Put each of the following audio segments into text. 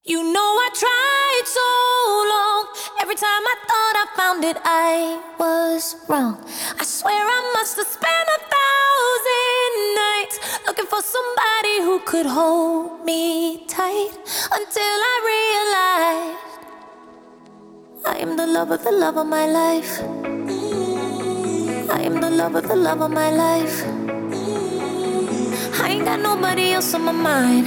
You know I tried so long. Every time I thought I found it, I was wrong. I swear I must have spent 1,000 nights looking for somebody who could hold me tight, until I realized I am the love of my life. I am the love of my life. I ain't got nobody else on my mind.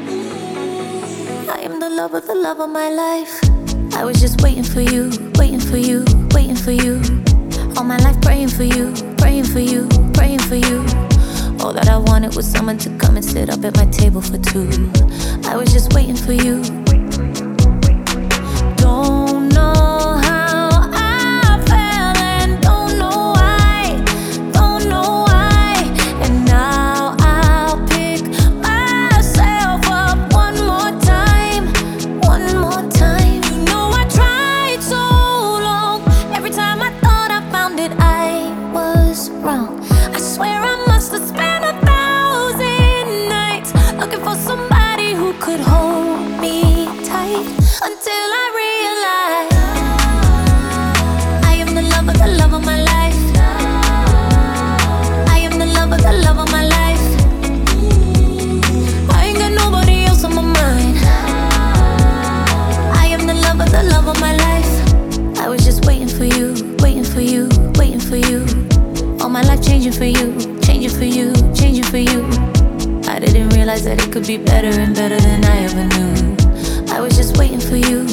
I am the love of my life. I was just waiting for you, waiting for you, waiting for you. All my life praying for you, praying for you, praying for you. All that I wanted was someone to come and sit up at my table for two. I was just waiting for you. Don't know how I fell and don't know why, don't know why. And now I'll pick myself up one more time, one more time. You know I tried so long. Every time I thought I found it, I was wrong. I swear I must have spent 1,000 nights looking for somebody who could hold me tight, until I realized I am the love of my life. I am the love of my life. I ain't got nobody else on my mind. I am the love of my life. I was just waiting for you, waiting for you, waiting for you. All my life changing for you, changing for you, changing for you. I didn't realize that it could be better and better than I ever knew. I was just waiting for you.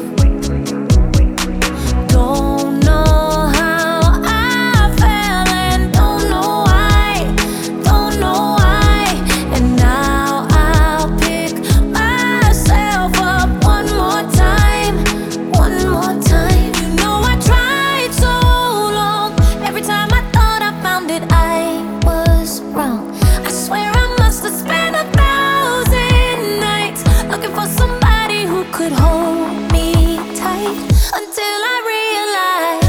Don't know how I fell and don't know why, don't know why. And now I'll pick myself up one more time, one more time. You know I tried so long. Every time I thought I found it, I was wrong. I swear I must have spent 1,000 nights looking for somebody who could hold me tight, until I realized